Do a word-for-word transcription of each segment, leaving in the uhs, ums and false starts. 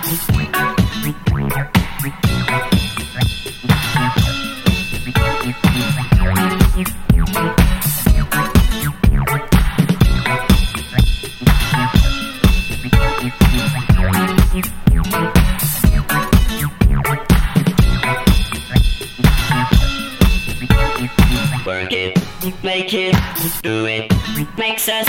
Work it, make it, do it, makes us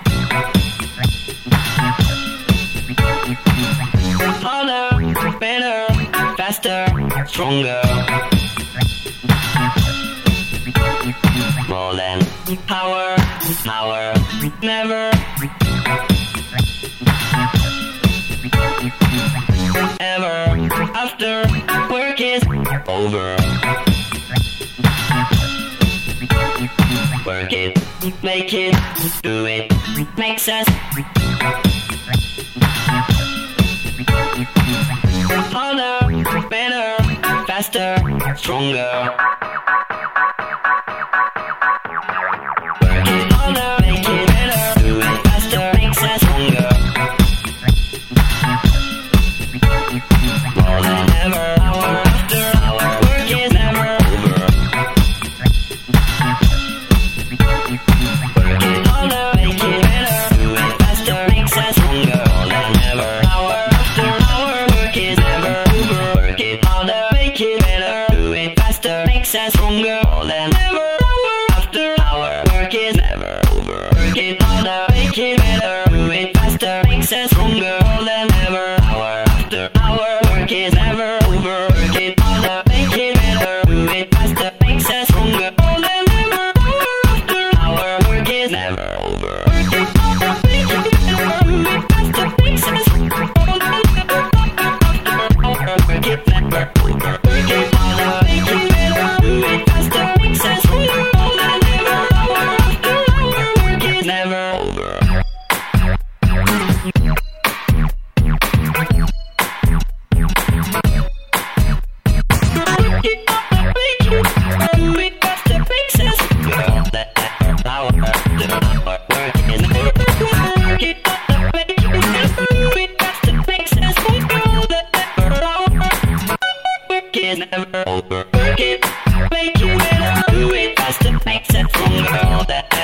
harder, better, faster, stronger. More than power, power, never ever after work is over. Work it, make it, do it, makes us harder, better, faster, stronger. Work it harder, make it better, do it faster, makes us stronger. More than ever, hour after hour, work is never over. Work it harder, make it better, do it faster, makes us stronger. More than ever, hour after hour, work is never over. Work it harder, make it better, do it faster, makes us stronger. More than ever, hour after hour, work is never over. Work it harder, make it better, do it faster, makes us stronger. More than ever, hour after hour, work is never over. Work it harder, make it better, do it faster, makes us stronger. More than ever, hour after hour, work is never over. Work it harder, make it better, do it faster, makes us stronger. More than ever, hour after hour, work is never over. Work it harder, make it better, do it faster, makes us stronger. More than ever, hour after hour, work is never over. Never over. Work it, make it better, do it faster, makes it stronger. All that